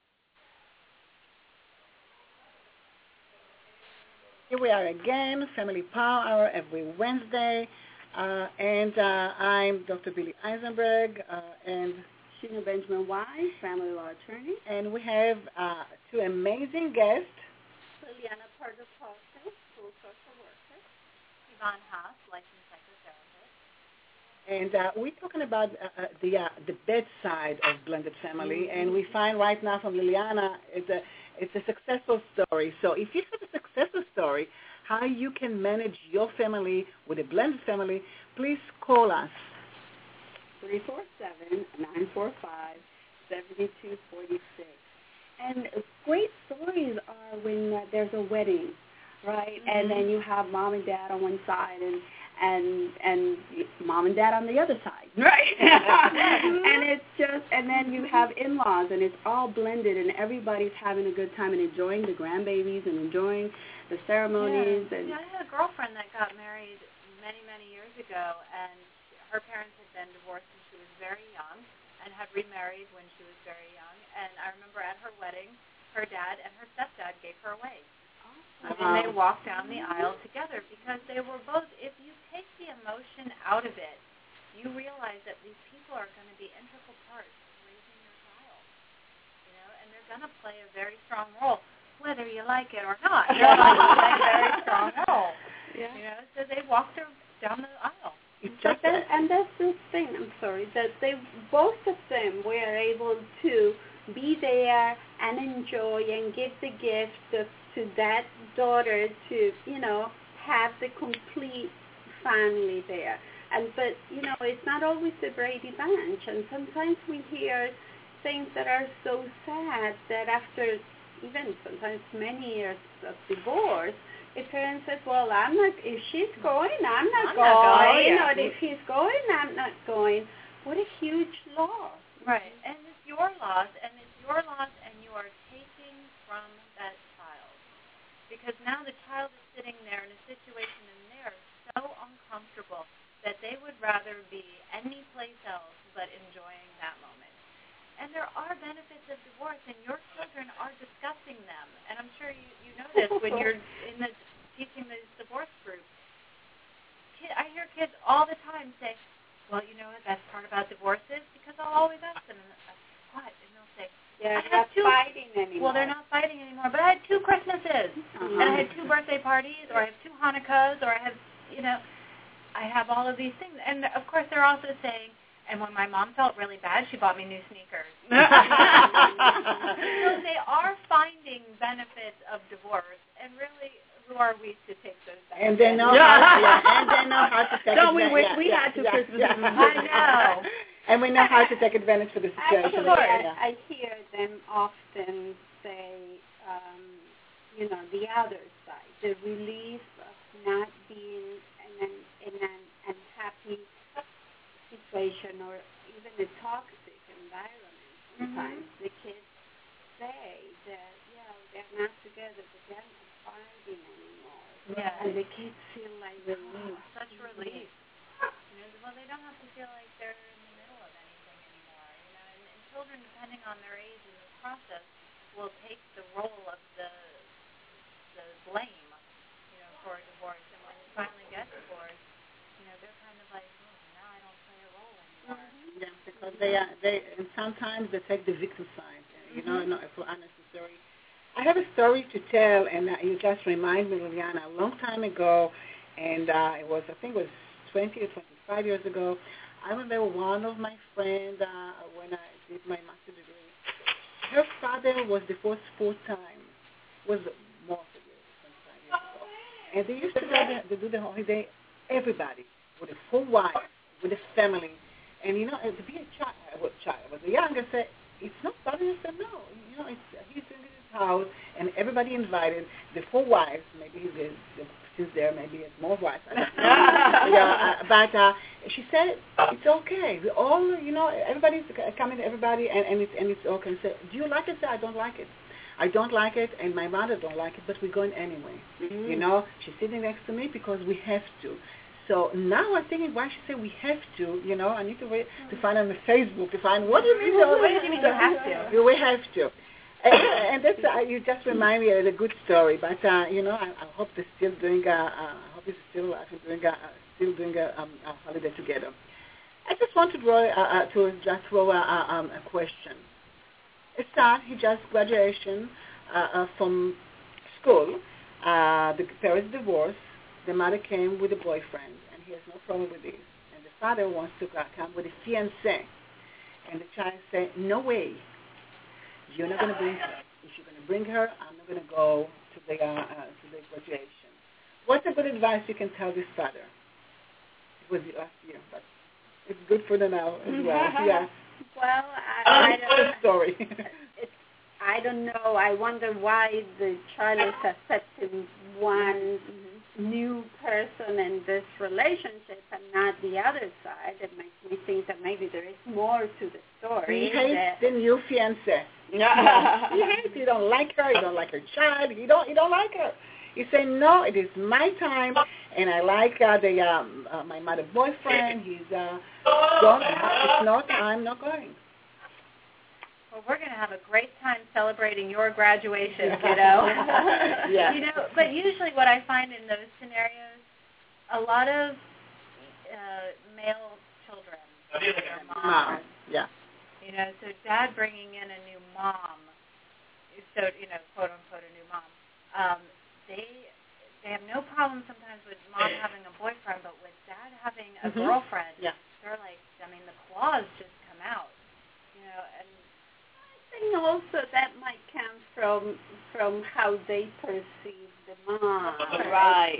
Here we are again, Family Power Hour every Wednesday, and I'm Dr. Billy Eisenberg, and
Sheena Benjamin Wise, family law attorney.
And we have two amazing guests.
Liliana Pardo-Paulson, school social worker.
Yvonne Haas, licensed psychotherapist.
And we're talking about the bedside of blended family, and we find right now from Liliana it's a successful story. So if you have a successful story, how you can manage your family with a blended family, please call us.
347-945-7246. And great stories are when there's a wedding, right? And then you have mom and dad on one side and mom and dad on the other side, right? And it's just, and then you have in-laws, and it's all blended, and everybody's having a good time and enjoying the grandbabies and enjoying the ceremonies.
Yeah. I had a girlfriend that got married many, many years ago, and her parents had been divorced when she was very young and had remarried when she was very young. And I remember at her wedding, her dad and her stepdad gave her away. I mean, they walked down the aisle together because they were both, if you take the emotion out of it, you realize that these people are going to be integral parts of raising your child, and they're going to play a very strong role, whether you like it or not. They're going to play a very strong role, so they walked her down the aisle.
And that's the thing, that they, both of them were able to be there and enjoy and give the gift to that daughter to, have the complete family there. But it's not always the Brady Bunch. And sometimes we hear things that are so sad that after even sometimes many years of divorce, the parent says, well, if she's going, I'm not going. Or if he's going, I'm not going. What a huge loss.
Right. And it's your loss, and you are taking from that child. Because now the child is sitting there in a situation, and they're so uncomfortable that they would rather be any place else but enjoying that moment. And there are benefits of divorce. divorce, and your children are discussing them. And I'm sure you know this when you're teaching the divorce group. I hear kids all the time say, well, you know what, that's part about divorces, because I'll always ask them, what? And they'll say,
they're not fighting anymore.
Well, they're not fighting anymore, but I had 2 Christmases, and I had 2 birthday parties, or I have 2 Hanukkahs, or I have, I have all of these things. And, of course, they're also saying, and when my mom felt really bad, she bought me new sneakers. So they are finding benefits of divorce, and really, who are we to take those benefits?
And they know how to take advantage.
We had 2 Christmases.
I know.
And we know how to take advantage for the situation.
I hear them often say, the other side, the relief of not being in an unhappy situation or even a toxic environment. Sometimes the kids say that, they're not together, but they're not fighting anymore.
Yeah.
And the kids feel like relief.
Such relief. Well, they don't have to feel like they're in the middle of anything anymore. And children, depending on their age in this process, will take the role of the blame, for a divorce. And when you finally get divorced, they're kind of like, now I don't play a role anymore.
Yeah, because and sometimes they take the victim side, for unnecessary. I have a story to tell, and you just remind me, Liliana, a long time ago, and I think it was 20 or 25 years ago. I remember one of my friends, when I did my master's degree, her father was divorced 4 times, was more than 25 years ago. And they used to do the holiday, everybody, with a full wife, with a family. And, to be a child, was a younger, said, it's not funny. I said, no, he's in his house, and everybody invited, the 4 wives, maybe he's there, maybe he has more wives. But she said, it's okay. We all, everybody's coming to everybody, and it's okay. And said, do you like it? I don't like it. I don't like it, and my mother don't like it, but we're going anyway. She's sitting next to me because we have to. So now I'm thinking, why she said we have to, I need to wait to find on the Facebook to find, what do you mean?
What do you mean you have to?
We have to. And that's, you just remind me of a good story, but, I hope they're still doing, still doing a holiday together. I just want to throw a question. A son, he just graduation from school. The parents divorced. The mother came with a boyfriend, and he has no problem with this. And the father wants to come with a fiancée. And the child said, no way. You're not going to bring her. If you're going to bring her, I'm not going to go to the graduation. What's a good advice you can tell this father? It was last year, but it's good for the now as well. Yes.
Well, I
don't story.
I don't know. I wonder why the child is accepting one new person in this relationship and not the other side. It makes me think that maybe there is more to the story.
He hates the new fiancée. He hates. He don't like her. He don't like her child. He don't like her. He said, no, it is my time, and I like my mother boyfriend. He's gone. It's not. I'm not going.
Well, we're going to have a great time celebrating your graduation, kiddo.
Yeah.
But usually what I find in those scenarios, a lot of male children, their moms.
Yeah.
So dad bringing in a new mom, so, quote unquote a new mom, they have no problem sometimes with mom having a boyfriend, but with dad having a girlfriend, they're like, the claws just come out, and
I think also that might come from how they perceive the mom.
Right.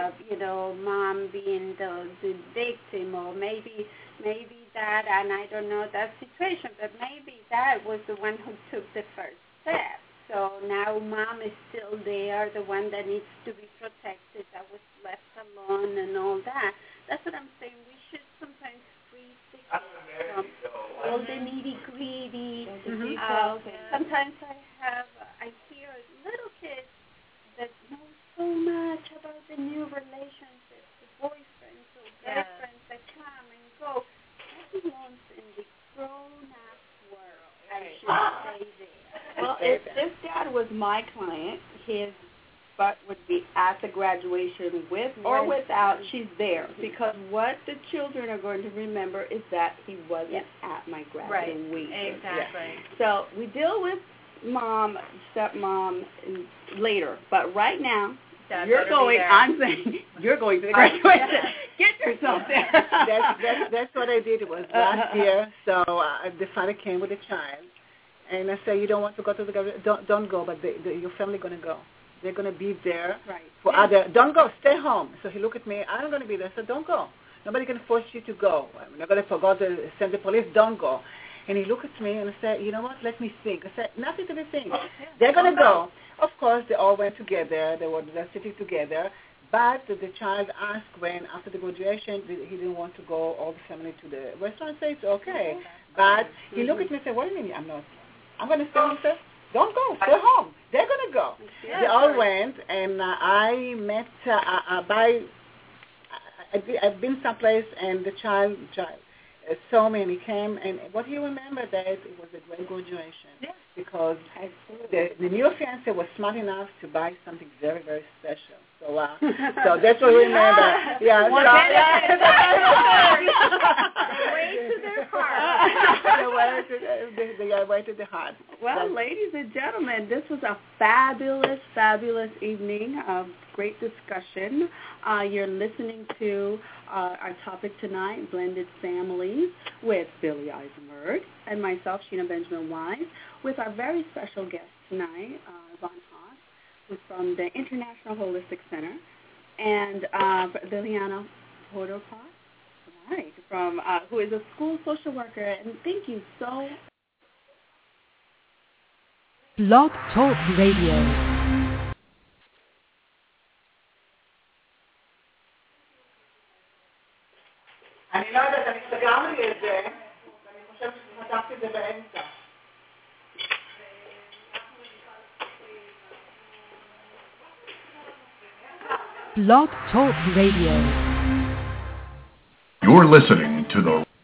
Mom being the victim, or maybe dad, and I don't know that situation, but maybe dad was the one who took the first step. So now mom is still there, the one that needs to be protected, that was left alone and all that. That's what I'm saying. We should sometimes free the kids from all the nitty-gritty. Sometimes I hear little kids that know so much about the new relationships, the boyfriends or girlfriends that come and go. That belongs in the grown-up world. I should say there.
my client, his butt would be at the graduation with or without, she's there. Because what the children are going to remember is that he wasn't at my graduation.
Right, exactly.
So we deal with mom, stepmom later. But right now, you're going, I'm saying, you're going to the graduation. Get yourself there.
That's what I did. It was last year. So the father came with a child. And I said, you don't want to go to the graduation? Don't go, but your family going to go. They're going to be there for other. Don't go. Stay home. So he looked at me. I'm going to be there. So don't go. Nobody can force you to go. I'm not going to forget to send the police. Don't go. And he looked at me and said, you know what? Let me think. I said, nothing to be think. They're going to go. Of course, they all went together. They were sitting together. But the child asked when, after the graduation, he didn't want to go, all the family, to the restaurant. I said, it's okay. But he looked at me and said, wait a minute. I'm going to stay home. Don't go. Stay home. They're going to go. They all went, and I met I've been someplace, and the child saw me, and he came, and what he remembered that it was a great graduation because the new fiancé was smart enough to buy something very, very special. So that's what we remember. Yeah.
Way to their heart.
They way to the heart.
Well, ladies and gentlemen, this was a fabulous, fabulous evening of great discussion. You're listening to our topic tonight, Blended Families, with Billy Eisenberg and myself, Sheena Benjamin Wise, with our very special guest tonight, Von Haas, who's from the International Holistic Center, and Liliana Porter from who is a school social worker. And thank you so.
Blog Talk Radio.
אני לא יודעת, אני סגרתי את זה, ואני חושבת שפתחתי את זה באמצע.
Blog Talk Radio.
You're listening to the